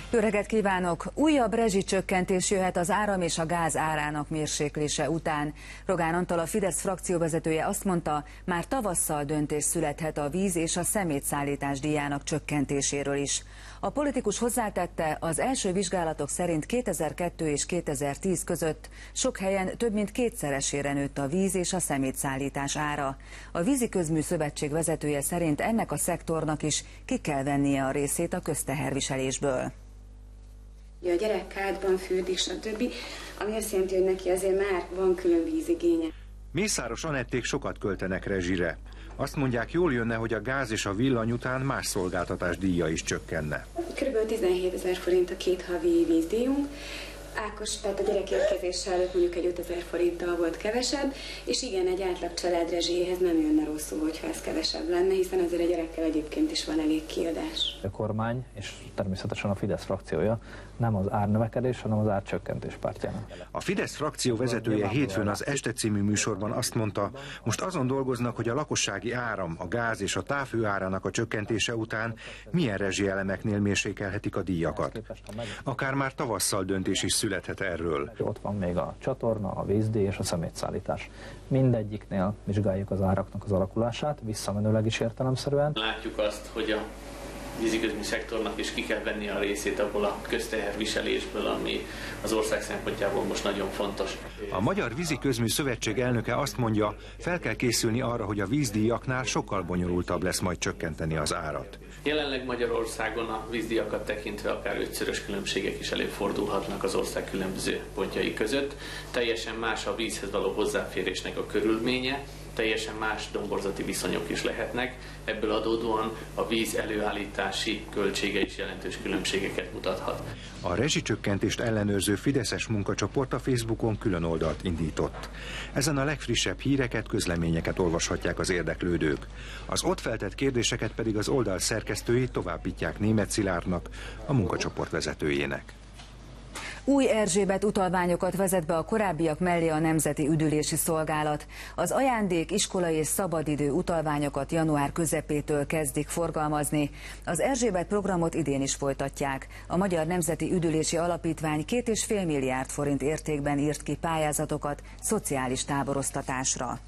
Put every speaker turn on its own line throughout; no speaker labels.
Jó reggelt kívánok! Újabb rezsicsökkentés jöhet az áram és a gáz árának mérséklése után. Rogán Antal, a Fidesz frakcióvezetője azt mondta, már tavasszal döntés születhet a víz és a szemétszállítás díjának csökkentéséről is. A politikus hozzátette, az első vizsgálatok szerint 2002 és 2010 között sok helyen több mint kétszeresére nőtt a víz és a szemétszállítás ára. A Vízi Közmű Szövetség vezetője szerint ennek a szektornak is ki kell vennie a részét a közteherviselésből.
A gyerek kádban fürdik, stb., ami azt jelenti, hogy neki azért már van külön vízigénye.
Mészáros Anették sokat költenek rezsire. Azt mondják, jól jönne, hogy a gáz és a villany után más szolgáltatás díja is csökkenne.
Körülbelül 17 000 forint a 2 havi vízdíjunk. Ákos, tehát a gyerek érkezése előtt mondjuk egy 5 000 forinttal volt kevesebb, és igen, egy átlag család rezséhez nem jönne rosszul, hogyha ez kevesebb lenne, hiszen azért a gyerekkel egyébként is van elég kiadás.
A kormány és természetesen a Fidesz frakciója nem az árnövekedés, hanem az árcsökkentés pártjának.
A Fidesz frakció vezetője hétfőn az Este című műsorban azt mondta, most azon dolgoznak, hogy a lakossági áram, a gáz és a távhő árának a csökkentése után milyen rezsielemeknél mérsékelhetik a díjakat. Akár már tavasszal döntés is születhet erről.
Ott van még a csatorna, a vízdíj és a szemétszállítás. Mindegyiknél vizsgáljuk az áraknak az alakulását, visszamenőleg is értelemszerűen.
Látjuk azt, hogy a víziközmű szektornak is ki kell venni a részét abból a közteherviselésből, ami az ország szempontjából most nagyon fontos.
A Magyar Víziközmű Szövetség elnöke azt mondja, fel kell készülni arra, hogy a vízdíjaknál sokkal bonyolultabb lesz majd csökkenteni az árat.
Jelenleg Magyarországon a vízdíjakat tekintve akár 5-szörös különbségek is előfordulhatnak az ország különböző pontjai között. Teljesen más a vízhez való hozzáférésnek a körülménye, teljesen más domborzati viszonyok is lehetnek, ebből adódóan a víz előállítási költsége is jelentős különbségeket mutathat.
A rezsicsökkentést ellenőrző fideszes munkacsoport a Facebookon külön oldalt indított. Ezen a legfrissebb híreket, közleményeket olvashatják az érdeklődők. Az ott feltett kérdéseket pedig az oldal szerkesztői továbbítják Németh Szilárdnak, a munkacsoport vezetőjének.
Új Erzsébet utalványokat vezet be a korábbiak mellé a Nemzeti Üdülési Szolgálat. Az ajándék, iskolai és szabadidő utalványokat január közepétől kezdik forgalmazni. Az Erzsébet programot idén is folytatják. A Magyar Nemzeti Üdülési Alapítvány 2,5 milliárd forint értékben írt ki pályázatokat szociális táboroztatásra.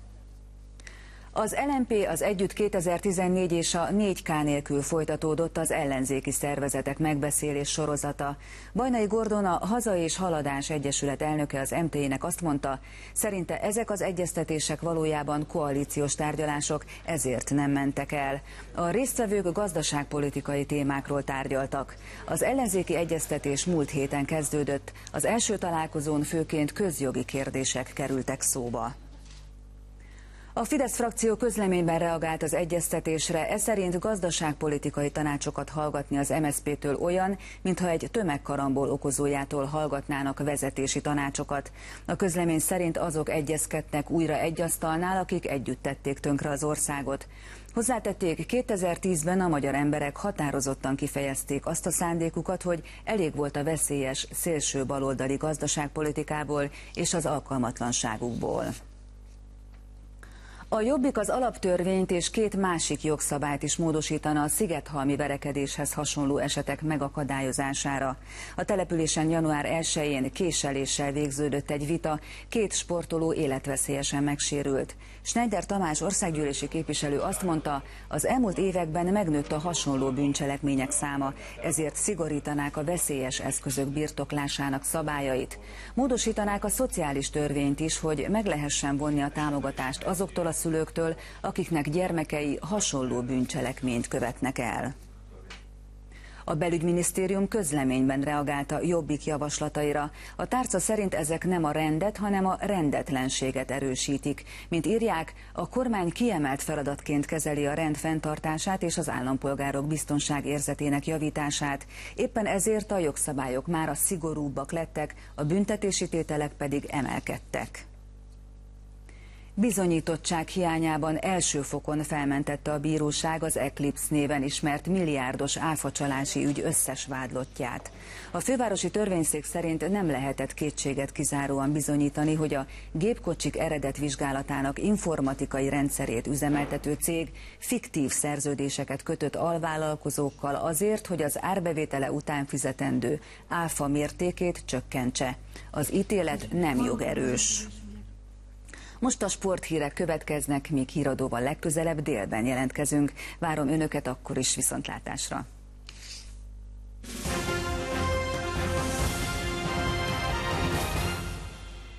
Az LMP, az Együtt 2014 és a 4K nélkül folytatódott az ellenzéki szervezetek megbeszélés sorozata. Bajnai Gordon, a Haza és Haladás Egyesület elnöke az MT-nek azt mondta, szerinte ezek az egyeztetések valójában koalíciós tárgyalások, ezért nem mentek el. A résztvevők gazdaságpolitikai témákról tárgyaltak. Az ellenzéki egyeztetés múlt héten kezdődött, az első találkozón főként közjogi kérdések kerültek szóba. A Fidesz frakció közleményben reagált az egyeztetésre, ez szerint gazdaságpolitikai tanácsokat hallgatni az MSZP-től olyan, mintha egy tömegkarambol okozójától hallgatnának vezetési tanácsokat. A közlemény szerint azok egyezkednek újra egy asztalnál, akik együtt tették tönkre az országot. Hozzátették, 2010-ben a magyar emberek határozottan kifejezték azt a szándékukat, hogy elég volt a veszélyes szélső baloldali gazdaságpolitikából és az alkalmatlanságukból. A Jobbik az alaptörvényt és 2 másik jogszabályt is módosítana a szigethalmi verekedéshez hasonló esetek megakadályozására. A településen január 1-én késeléssel végződött egy vita, 2 sportoló életveszélyesen megsérült. Schneider Tamás országgyűlési képviselő azt mondta, az elmúlt években megnőtt a hasonló bűncselekmények száma, ezért szigorítanák a veszélyes eszközök birtoklásának szabályait. Módosítanák a szociális törvényt is, hogy meg lehessen vonni a támogatást azoktól a szülőktől, akiknek gyermekei hasonló bűncselekményt követnek el. A belügyminisztérium közleményben reagált a Jobbik javaslataira. A tárca szerint ezek nem a rendet, hanem a rendetlenséget erősítik. Mint írják, a kormány kiemelt feladatként kezeli a rend fenntartását és az állampolgárok biztonságérzetének javítását. Éppen ezért a jogszabályok mára szigorúbbak lettek, a büntetési tételek pedig emelkedtek. Bizonyítottság hiányában első fokon felmentette a bíróság az Eclipse néven ismert milliárdos áfacsalási ügy összes vádlottját. A fővárosi törvényszék szerint nem lehetett kétséget kizáróan bizonyítani, hogy a gépkocsik eredetvizsgálatának informatikai rendszerét üzemeltető cég fiktív szerződéseket kötött alvállalkozókkal azért, hogy az árbevétele után fizetendő áfa mértékét csökkentse. Az ítélet nem jogerős. Most a sporthírek következnek, míg híradóval legközelebb délben jelentkezünk. Várom önöket akkor is, viszontlátásra!